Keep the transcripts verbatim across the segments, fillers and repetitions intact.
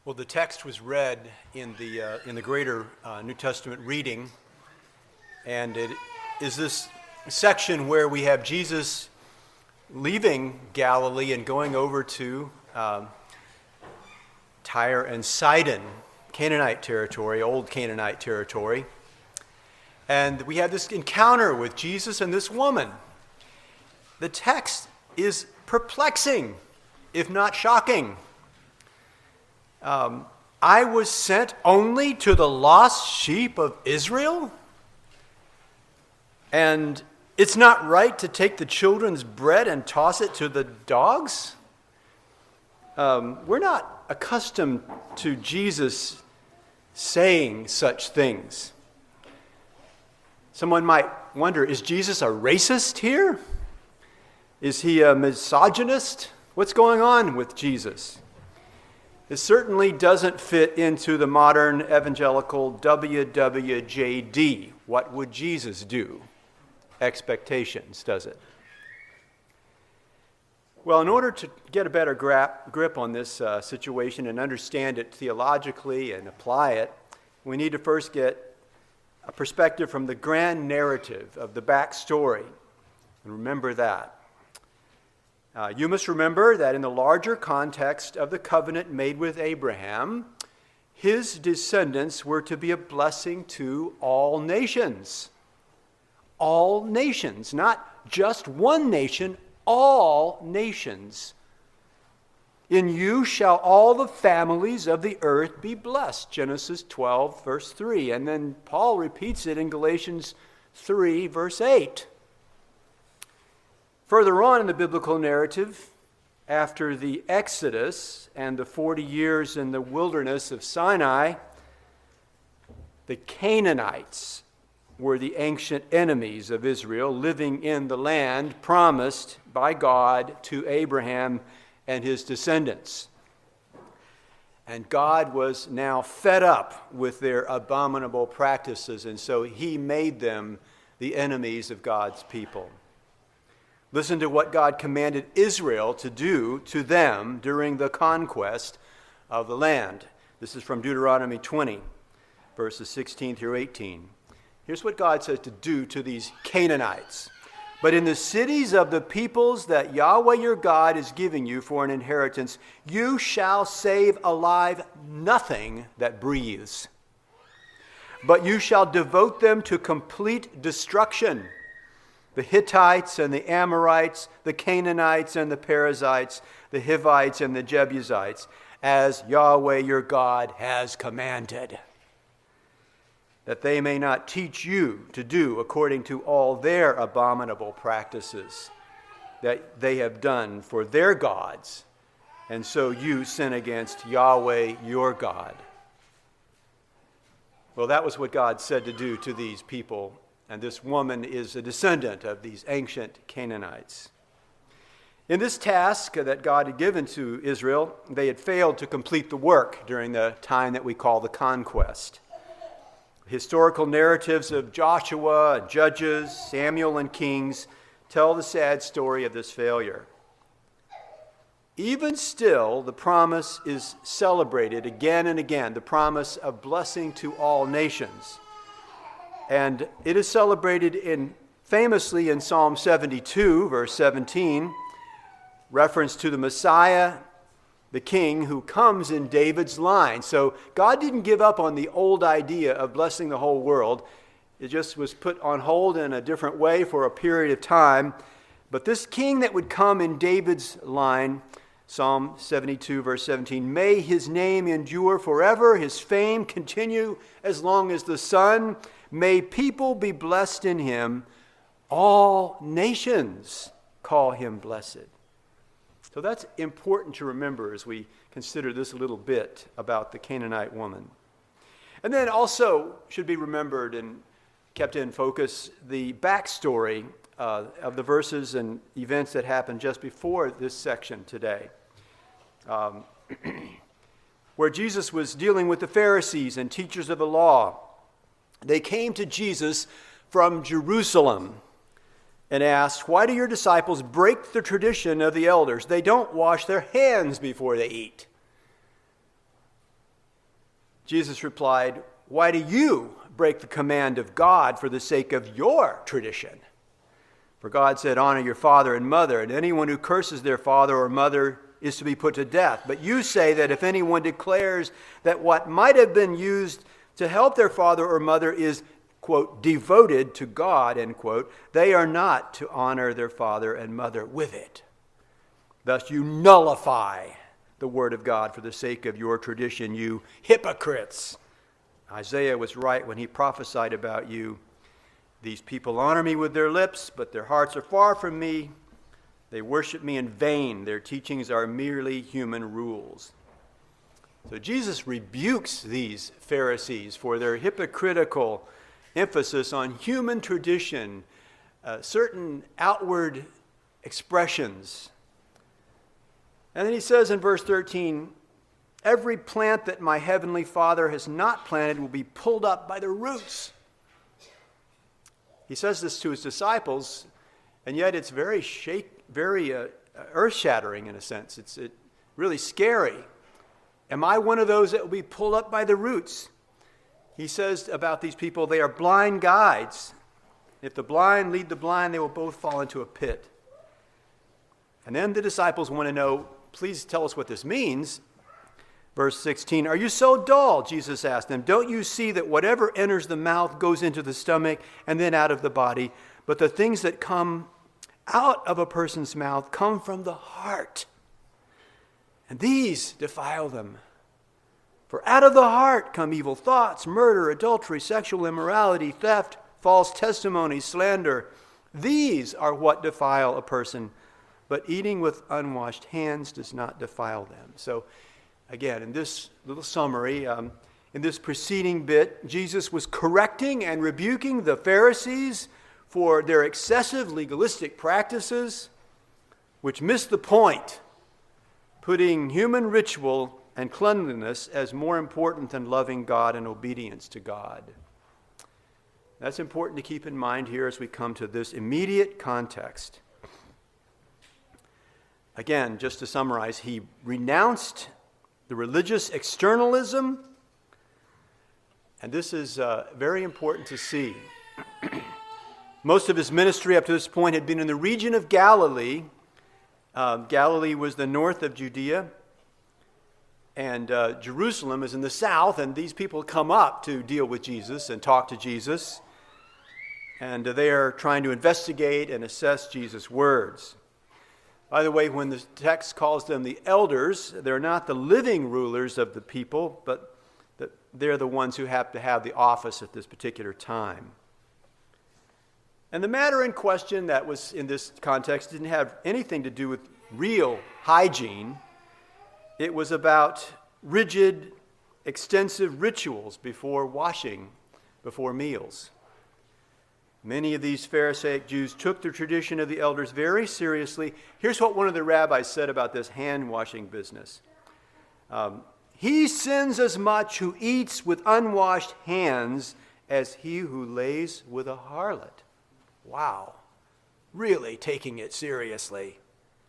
Well, the text was read in the uh, in the greater uh, New Testament reading, and it is this section where we have Jesus leaving Galilee and going over to um, Tyre and Sidon, Canaanite territory, old Canaanite territory. And we have this encounter with Jesus and this woman. The text is perplexing, if not shocking. Um, I was sent only to the lost sheep of Israel? And it's not right to take the children's bread and toss it to the dogs? Um, we're not accustomed to Jesus saying such things. Someone might wonder, is Jesus a racist here? Is he a misogynist? What's going on with Jesus? It certainly doesn't fit into the modern evangelical W W J D. What would Jesus do? Expectations, does it? Well, in order to get a better gra- grip on this uh, situation and understand it theologically and apply it, we need to first get a perspective from the grand narrative of the backstory. And remember that. Uh, you must remember that in the larger context of the covenant made with Abraham, his descendants were to be a blessing to all nations. All nations, not just one nation, all nations. In you shall all the families of the earth be blessed. Genesis twelve, verse three. And then Paul repeats it in Galatians three, verse eight. Further on in the biblical narrative, after the Exodus and the forty years in the wilderness of Sinai, the Canaanites were the ancient enemies of Israel, living in the land promised by God to Abraham and his descendants. And God was now fed up with their abominable practices, and so he made them the enemies of God's people. Listen to what God commanded Israel to do to them during the conquest of the land. This is from Deuteronomy twenty, verses sixteen through eighteen. Here's what God says to do to these Canaanites. But in the cities of the peoples that Yahweh your God is giving you for an inheritance, you shall save alive nothing that breathes. But you shall devote them to complete destruction. The Hittites and the Amorites, the Canaanites and the Perizzites, the Hivites and the Jebusites, as Yahweh your God has commanded, that they may not teach you to do according to all their abominable practices that they have done for their gods, and so you sin against Yahweh your God. Well, that was what God said to do to these people. And this woman is a descendant of these ancient Canaanites. In this task that God had given to Israel, they had failed to complete the work during the time that we call the conquest. Historical narratives of Joshua, Judges, Samuel, and Kings tell the sad story of this failure. Even still, the promise is celebrated again and again, the promise of blessing to all nations. And it is celebrated in famously in Psalm seventy-two, verse seventeen, reference to the Messiah, the King, who comes in David's line. So God didn't give up on the old idea of blessing the whole world. It just was put on hold in a different way for a period of time. But this King that would come in David's line, Psalm seventy-two, verse seventeen, may his name endure forever, his fame continue as long as the sun. May people be blessed in him. All nations call him blessed. So that's important to remember as we consider this little bit about the Canaanite woman. And then also should be remembered and kept in focus the backstory uh, of the verses and events that happened just before this section today, um, where Jesus was dealing with the Pharisees and teachers of the law. They came to Jesus from Jerusalem and asked, "Why do your disciples break the tradition of the elders? They don't wash their hands before they eat." Jesus replied, "Why do you break the command of God for the sake of your tradition? For God said, 'Honor your father and mother,' and anyone who curses their father or mother is to be put to death. But you say that if anyone declares that what might have been used to help their father or mother is, quote, devoted to God, end quote, they are not to honor their father and mother with it. Thus you nullify the word of God for the sake of your tradition, you hypocrites. Isaiah was right when he prophesied about you. These people honor me with their lips, but their hearts are far from me. They worship me in vain. Their teachings are merely human rules." So Jesus rebukes these Pharisees for their hypocritical emphasis on human tradition, uh, certain outward expressions. And then he says in verse thirteen, "Every plant that my heavenly Father has not planted will be pulled up by the roots." He says this to his disciples, and yet it's very shake, very uh, earth-shattering in a sense. It's it, really scary. Am I one of those that will be pulled up by the roots? He says about these people, they are blind guides. If the blind lead the blind, they will both fall into a pit. And then the disciples want to know, please tell us what this means. Verse sixteen, "Are you so dull?" Jesus asked them. "Don't you see that whatever enters the mouth goes into the stomach and then out of the body? But the things that come out of a person's mouth come from the heart, and these defile them. For out of the heart come evil thoughts, murder, adultery, sexual immorality, theft, false testimony, slander. These are what defile a person, but eating with unwashed hands does not defile them." So again, in this little summary, um, in this preceding bit, Jesus was correcting and rebuking the Pharisees for their excessive legalistic practices, which missed the point, putting human ritual and cleanliness as more important than loving God and obedience to God. That's important to keep in mind here as we come to this immediate context. Again, just to summarize, he renounced the religious externalism, and this is uh, very important to see. Most of his ministry up to this point had been in the region of Galilee. Uh, Galilee was the north of Judea, and uh, Jerusalem is in the south, and these people come up to deal with Jesus and talk to Jesus, and uh, they are trying to investigate and assess Jesus' words. By the way, when the text calls them the elders, they're not the living rulers of the people, but the, they're the ones who have to have the office at this particular time. And the matter in question that was in this context didn't have anything to do with real hygiene. It was about rigid, extensive rituals before washing, before meals. Many of these Pharisaic Jews took the tradition of the elders very seriously. Here's what one of the rabbis said about this hand-washing business. Um, he sins as much who eats with unwashed hands as he who lays with a harlot. Wow, really taking it seriously.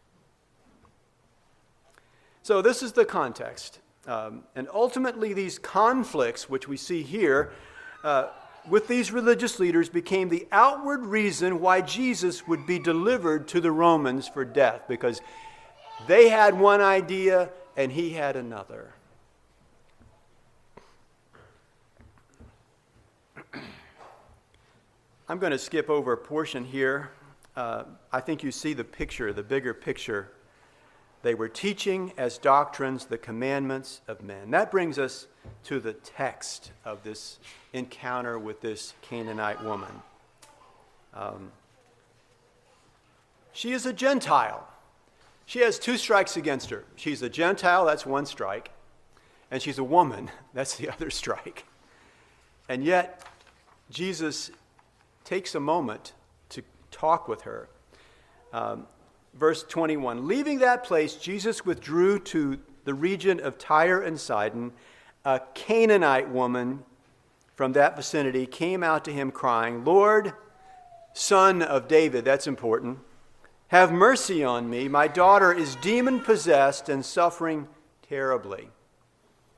So this is the context. Um, and ultimately these conflicts, which we see here, uh, with these religious leaders became the outward reason why Jesus would be delivered to the Romans for death, because they had one idea and he had another. I'm going to skip over a portion here. Uh, I think you see the picture, the bigger picture. They were teaching as doctrines the commandments of men. That brings us to the text of this encounter with this Canaanite woman. Um, she is a Gentile. She has two strikes against her. She's a Gentile, that's one strike. And she's a woman, that's the other strike. And yet, Jesus takes a moment to talk with her. Um, Verse twenty-one, leaving that place, Jesus withdrew to the region of Tyre and Sidon. A Canaanite woman from that vicinity came out to him crying, "Lord, Son of David," that's important, "have mercy on me. My daughter is demon-possessed and suffering terribly."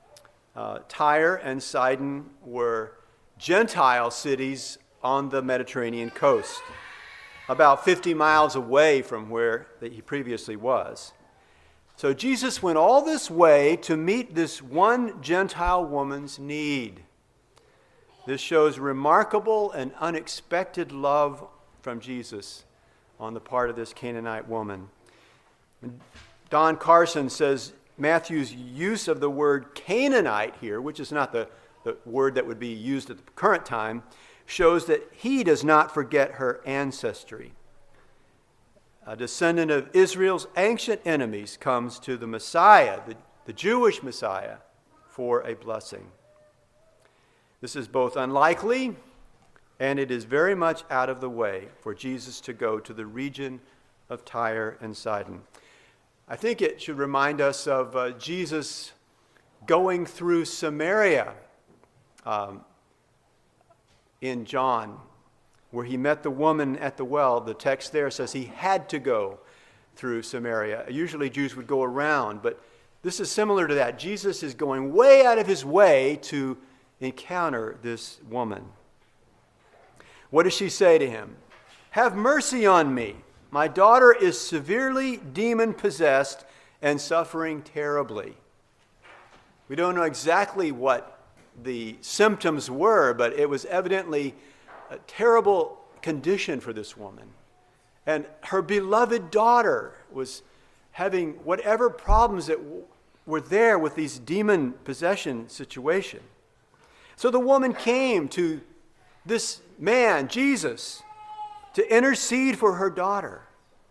Uh, Tyre and Sidon were Gentile cities on the Mediterranean coast, about fifty miles away from where he previously was. So Jesus went all this way to meet this one Gentile woman's need. This shows remarkable and unexpected love from Jesus on the part of this Canaanite woman. Don Carson says Matthew's use of the word Canaanite here, which is not the, the word that would be used at the current time, shows that he does not forget her ancestry. A descendant of Israel's ancient enemies comes to the Messiah, the, the Jewish Messiah, for a blessing. This is both unlikely and it is very much out of the way for Jesus to go to the region of Tyre and Sidon. I think it should remind us of uh, Jesus going through Samaria um, in John, where he met the woman at the well. The text there says he had to go through Samaria. Usually Jews would go around, but this is similar to that. Jesus is going way out of his way to encounter this woman. What does she say to him? "Have mercy on me. My daughter is severely demon-possessed and suffering terribly." We don't know exactly what the symptoms were, but it was evidently a terrible condition for this woman. And her beloved daughter was having whatever problems that w- were there with these demon possession situation. So the woman came to this man, Jesus, to intercede for her daughter.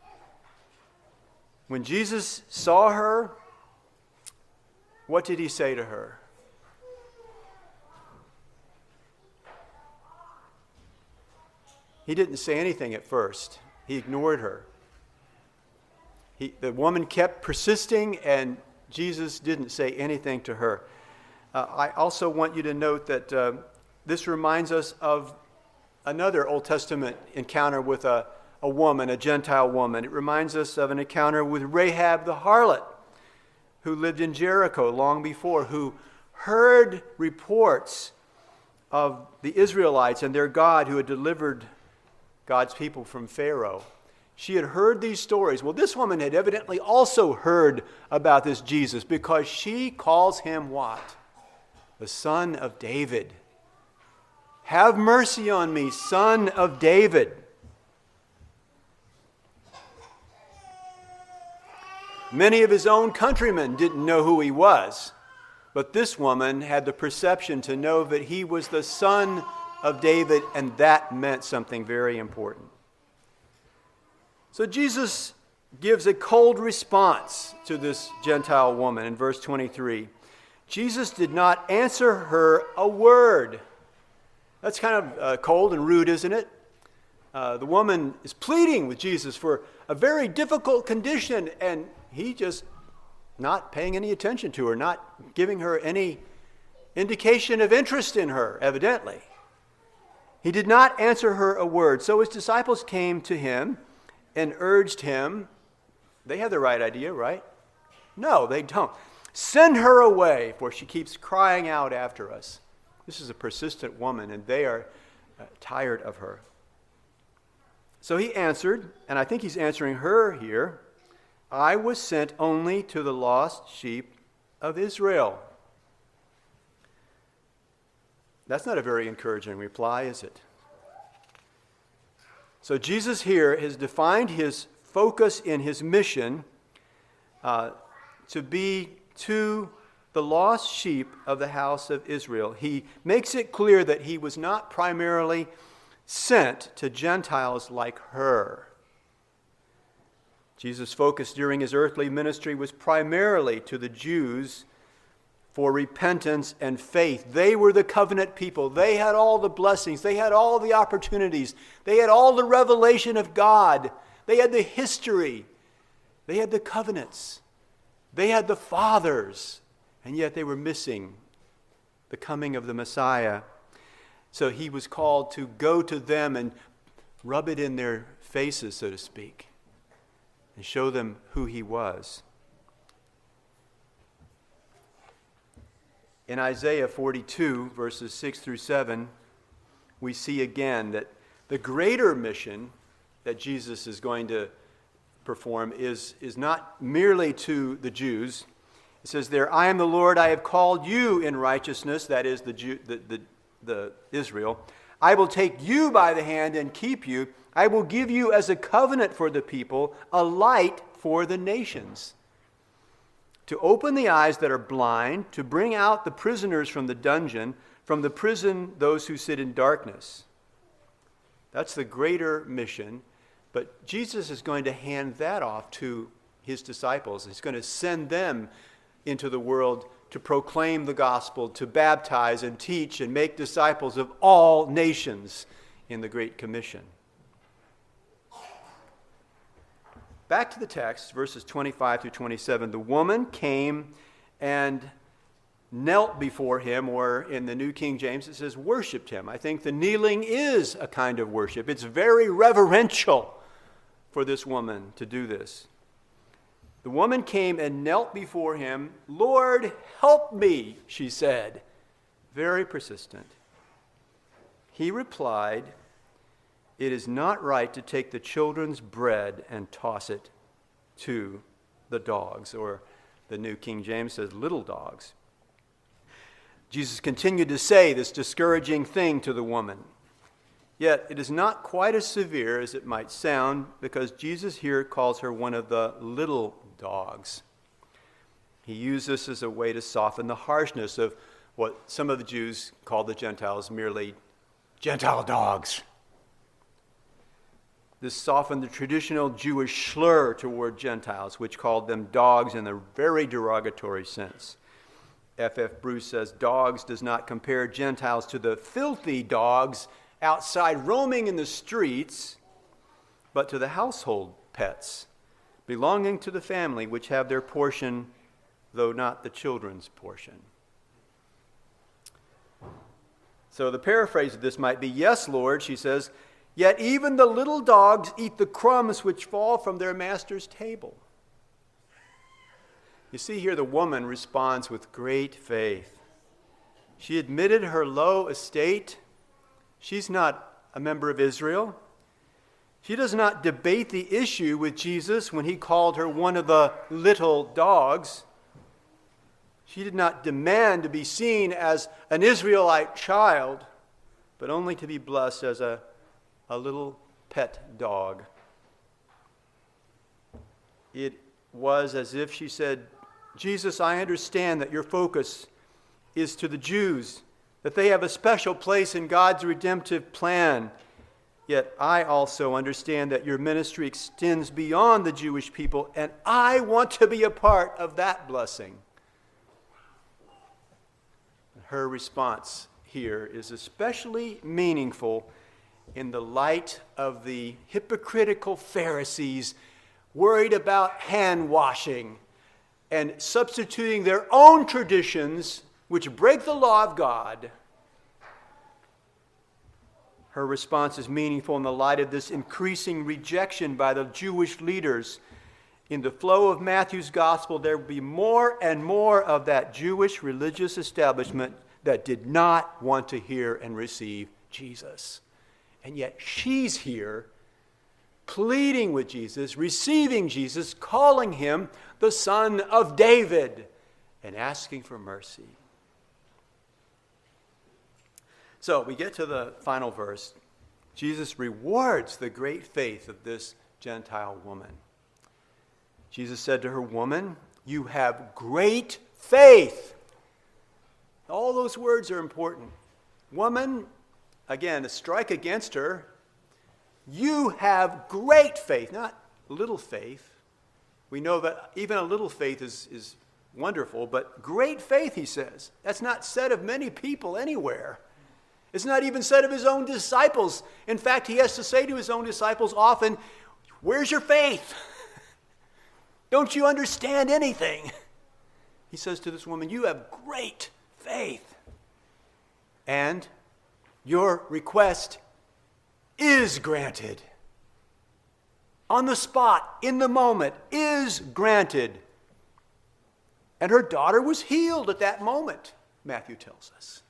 When Jesus saw her, what did he say to her? He didn't say anything at first. He ignored her. He, the woman kept persisting, and Jesus didn't say anything to her. Uh, I also want you to note that uh, this reminds us of another Old Testament encounter with a, a woman, a Gentile woman. It reminds us of an encounter with Rahab the harlot, who lived in Jericho long before, who heard reports of the Israelites and their God who had delivered God's people from Pharaoh. She had heard these stories. Well, this woman had evidently also heard about this Jesus, because she calls him what? The Son of David. "Have mercy on me, Son of David." Many of his own countrymen didn't know who he was, but this woman had the perception to know that he was the Son of David, and that meant something very important. So Jesus gives a cold response to this Gentile woman in verse twenty-three. Jesus did not answer her a word. That's kind of uh, cold and rude, isn't it? Uh, the woman is pleading with Jesus for a very difficult condition, and he just not paying any attention to her, not giving her any indication of interest in her, evidently. He did not answer her a word. So his disciples came to him and urged him. They have the right idea, right? No, they don't. "Send her away, for she keeps crying out after us." This is a persistent woman, and they are uh, tired of her. So he answered, and I think he's answering her here, "I was sent only to the lost sheep of Israel." That's not a very encouraging reply, is it? So Jesus here has defined his focus in his mission uh, to be to the lost sheep of the house of Israel. He makes it clear that he was not primarily sent to Gentiles like her. Jesus' focus during his earthly ministry was primarily to the Jews for repentance and faith. They were the covenant people. They had all the blessings. They had all the opportunities. They had all the revelation of God. They had the history. They had the covenants. They had the fathers. And yet they were missing the coming of the Messiah. So he was called to go to them and rub it in their faces, so to speak, and show them who he was. In Isaiah forty-two, verses six through seven, we see again that the greater mission that Jesus is going to perform is, is not merely to the Jews. It says there, I am the Lord, I have called you in righteousness, that is the, Jew, the, the, the Israel. I will take you by the hand and keep you. I will give you as a covenant for the people, a light for the nations. To open the eyes that are blind, to bring out the prisoners from the dungeon, from the prison those who sit in darkness. That's the greater mission, but Jesus is going to hand that off to his disciples. He's going to send them into the world to proclaim the gospel, to baptize and teach and make disciples of all nations in the Great Commission. Back to the text, verses twenty-five through twenty-seven. The woman came and knelt before him, or in the New King James it says worshipped him. I think the kneeling is a kind of worship. It's very reverential for this woman to do this. The woman came and knelt before him. Lord, help me, she said. Very persistent. He replied, it is not right to take the children's bread and toss it to the dogs, or the New King James says little dogs. Jesus continued to say this discouraging thing to the woman. Yet it is not quite as severe as it might sound, because Jesus here calls her one of the little dogs. He used this as a way to soften the harshness of what some of the Jews called the Gentiles merely Gentile dogs. This softened the traditional Jewish slur toward Gentiles, which called them dogs in a very derogatory sense. F F Bruce says, dogs does not compare Gentiles to the filthy dogs outside roaming in the streets, but to the household pets belonging to the family, which have their portion, though not the children's portion. So the paraphrase of this might be, yes, Lord, she says, yet even the little dogs eat the crumbs which fall from their master's table. You see here the woman responds with great faith. She admitted her low estate. She's not a member of Israel. She does not debate the issue with Jesus when he called her one of the little dogs. She did not demand to be seen as an Israelite child, but only to be blessed as a, a little pet dog. It was as if she said, Jesus, I understand that your focus is to the Jews, that they have a special place in God's redemptive plan. Yet I also understand that your ministry extends beyond the Jewish people, and I want to be a part of that blessing. Her response here is especially meaningful in the light of the hypocritical Pharisees worried about hand washing and substituting their own traditions, which break the law of God. Her response is meaningful in the light of this increasing rejection by the Jewish leaders. In the flow of Matthew's gospel, there will be more and more of that Jewish religious establishment that did not want to hear and receive Jesus. And yet she's here pleading with Jesus, receiving Jesus, calling him the Son of David, and asking for mercy. So we get to the final verse. Jesus rewards the great faith of this Gentile woman. Jesus said to her, woman, you have great faith. All those words are important. Woman, again, a strike against her. You have great faith, not little faith. We know that even a little faith is, is wonderful, but great faith, he says. That's not said of many people anywhere. It's not even said of his own disciples. In fact, he has to say to his own disciples often, where's your faith? Don't you understand anything? He says to this woman, you have great faith. And your request is granted. On the spot, in the moment, is granted. And her daughter was healed at that moment. Matthew tells us.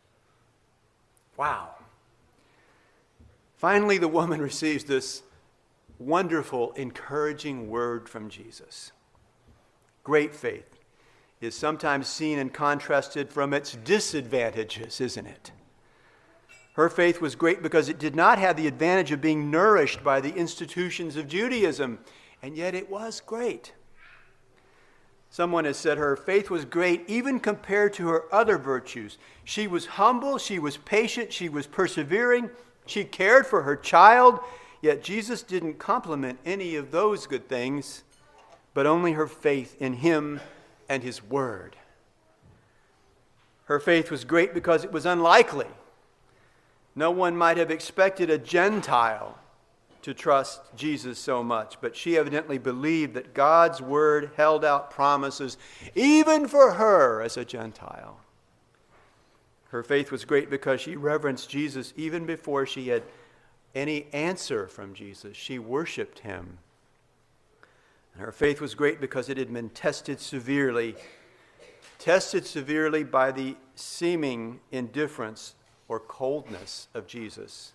Wow. Finally, the woman receives this wonderful, encouraging word from Jesus. Great faith is sometimes seen and contrasted from its disadvantages, isn't it? Her faith was great because it did not have the advantage of being nourished by the institutions of Judaism, and yet it was great. Someone has said her faith was great even compared to her other virtues. She was humble, she was patient, she was persevering, she cared for her child, yet Jesus didn't compliment any of those good things, but only her faith in him and his word. Her faith was great because it was unlikely. No one might have expected a Gentile to trust Jesus so much, but she evidently believed that God's word held out promises even for her as a Gentile. Her faith was great because she reverenced Jesus even before she had any answer from Jesus. She worshiped him. And her faith was great because it had been tested severely, tested severely by the seeming indifference or coldness of Jesus.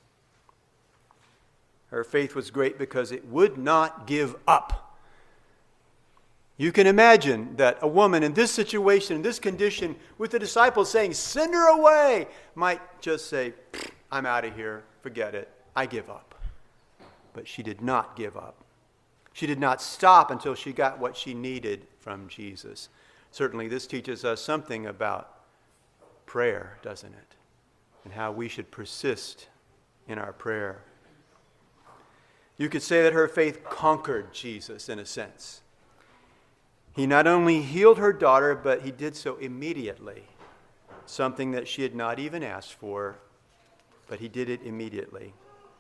Her faith was great because it would not give up. You can imagine that a woman in this situation, in this condition, with the disciples saying, "Send her away," might just say, "I'm out of here, forget it, I give up." But she did not give up. She did not stop until she got what she needed from Jesus. Certainly this teaches us something about prayer, doesn't it? And how we should persist in our prayer. You could say that her faith conquered Jesus in a sense. He not only healed her daughter, but he did so immediately. Something that she had not even asked for, but he did it immediately.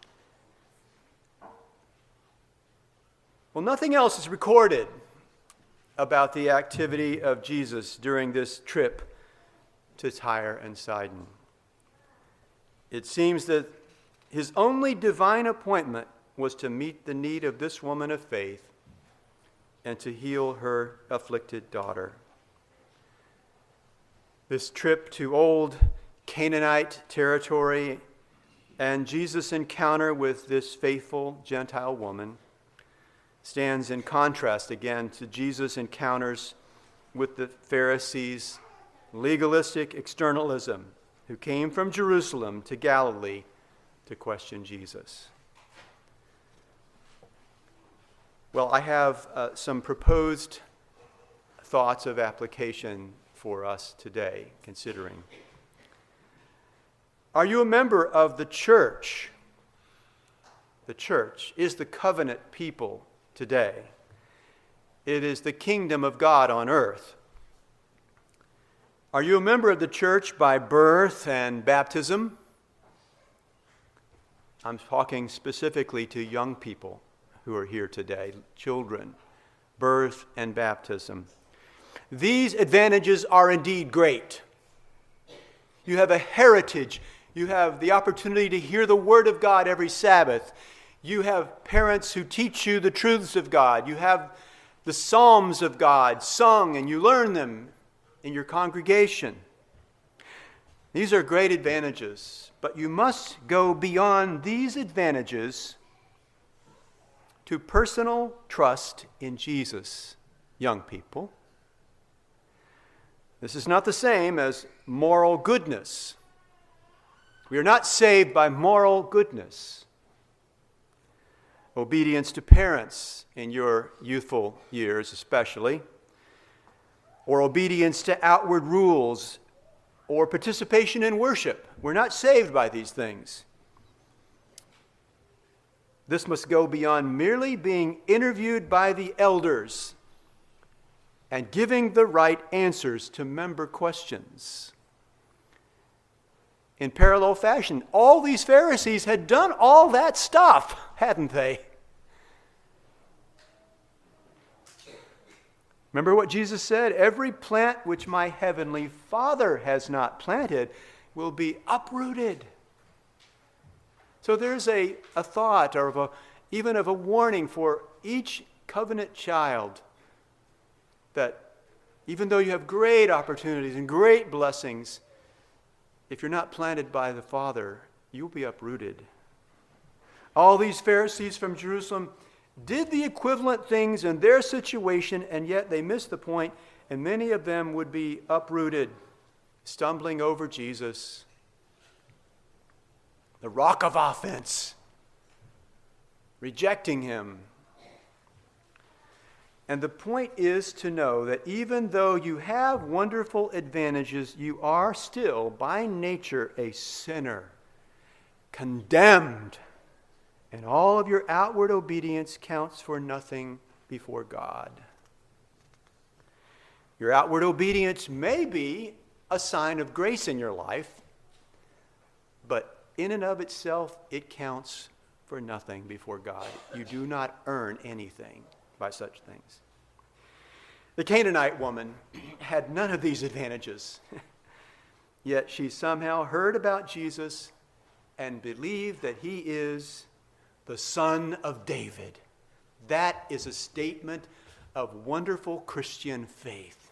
Well, nothing else is recorded about the activity of Jesus during this trip to Tyre and Sidon. It seems that his only divine appointment was to meet the need of this woman of faith and to heal her afflicted daughter. This trip to old Canaanite territory and Jesus' encounter with this faithful Gentile woman stands in contrast again to Jesus' encounters with the Pharisees' legalistic externalism who came from Jerusalem to Galilee to question Jesus. Well, I have uh, some proposed thoughts of application for us today, considering. Are you a member of the church? The church is the covenant people today. It is the kingdom of God on earth. Are you a member of the church by birth and baptism? I'm talking specifically to young people who are here today, children, birth and baptism. These advantages are indeed great. You have a heritage. You have the opportunity to hear the Word of God every Sabbath. You have parents who teach you the truths of God. You have the Psalms of God sung, and you learn them in your congregation. These are great advantages, but you must go beyond these advantages to personal trust in Jesus, young people. This is not the same as moral goodness. We are not saved by moral goodness. Obedience to parents in your youthful years especially, or obedience to outward rules, or participation in worship. We're not saved by these things. This must go beyond merely being interviewed by the elders and giving the right answers to member questions. In parallel fashion, all these Pharisees had done all that stuff, hadn't they? Remember what Jesus said? Every plant which my heavenly Father has not planted will be uprooted. So there's a, a thought or of a, even of a warning for each covenant child that Even though you have great opportunities and great blessings, if you're not planted by the Father, you'll be uprooted. All these Pharisees from Jerusalem did the equivalent things in their situation, and yet they missed the point, and many of them would be uprooted, stumbling over Jesus, the rock of offense, rejecting him. And the point is to know that even though you have wonderful advantages, you are still, by nature, a sinner, condemned. And all of your outward obedience counts for nothing before God. Your outward obedience may be a sign of grace in your life, but in and of itself, it counts for nothing before God. You do not earn anything by such things. The Canaanite woman had none of these advantages, yet she somehow heard about Jesus and believed that he is the Son of David. That is a statement of wonderful Christian faith.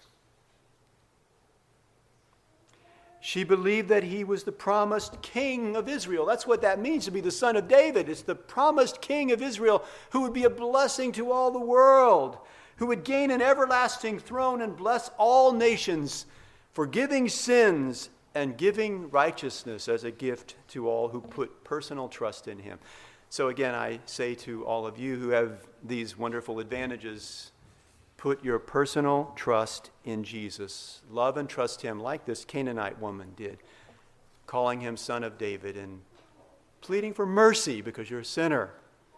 She believed that he was the promised king of Israel. That's what that means, to be the son of David. It's the promised king of Israel who would be a blessing to all the world, who would gain an everlasting throne and bless all nations, forgiving sins and giving righteousness as a gift to all who put personal trust in him. So again, I say to all of you who have these wonderful advantages, put your personal trust in Jesus. Love and trust him like this Canaanite woman did, calling him Son of David and pleading for mercy because you're a sinner.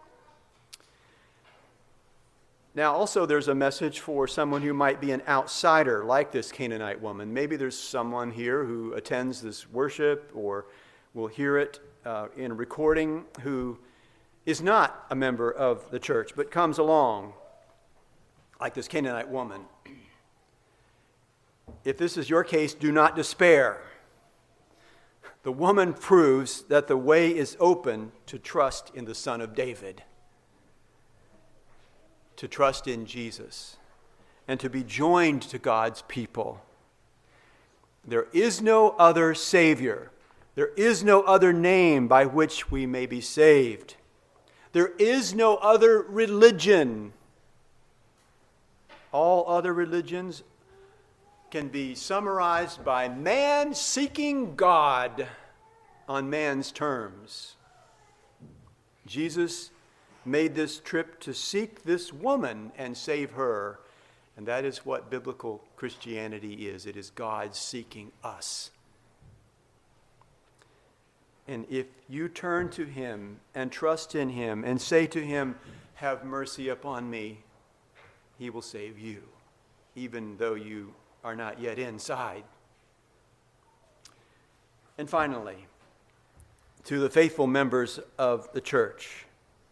Now, also, there's a message for someone who might be an outsider like this Canaanite woman. Maybe there's someone here who attends this worship or will hear it uh, in a recording who is not a member of the church, but comes along like this Canaanite woman. If this is your case, do not despair. The woman proves that the way is open to trust in the Son of David, to trust in Jesus, and to be joined to God's people. There is no other Savior. There is no other name by which we may be saved. There is no other religion. All other religions can be summarized by man seeking God on man's terms. Jesus made this trip to seek this woman and save her, and that is what biblical Christianity is. It is God seeking us. And if you turn to him and trust in him and say to him, "Have mercy upon me," he will save you, even though you are not yet inside. And finally, to the faithful members of the church,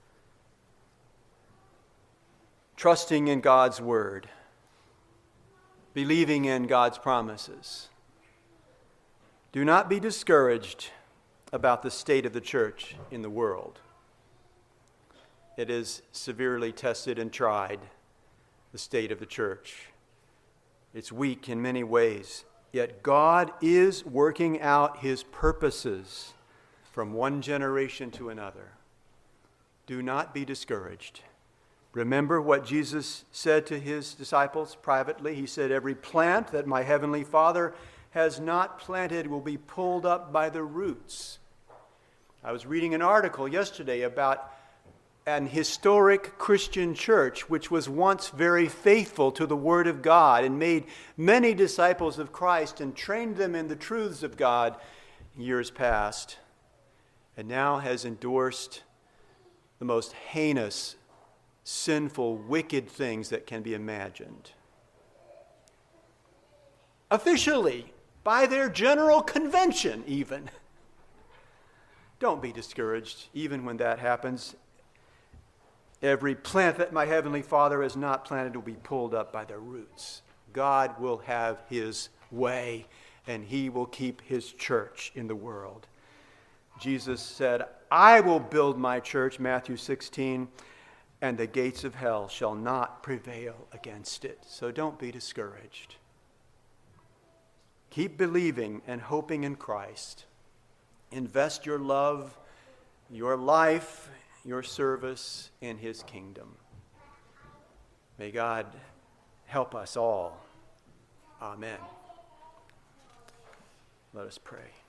trusting in God's word, believing in God's promises, do not be discouraged about the state of the church in the world. It is severely tested and tried, the state of the church. It's weak in many ways, yet God is working out his purposes from one generation to another. Do not be discouraged. Remember what Jesus said to his disciples privately. He said, "Every plant that my heavenly Father has not planted will be pulled up by the roots." I was reading an article yesterday about an historic Christian church which was once very faithful to the Word of God and made many disciples of Christ and trained them in the truths of God in years past, and now has endorsed the most heinous, sinful, wicked things that can be imagined. Officially, by their general convention even. Don't be discouraged, even when that happens. Every plant that my heavenly Father has not planted will be pulled up by the roots. God will have his way, and he will keep his church in the world. Jesus said, "I will build my church," Matthew sixteen, "and the gates of hell shall not prevail against it." So don't be discouraged. Keep believing and hoping in Christ. Invest your love, your life, your service in his kingdom. May God help us all. Amen. Let us pray.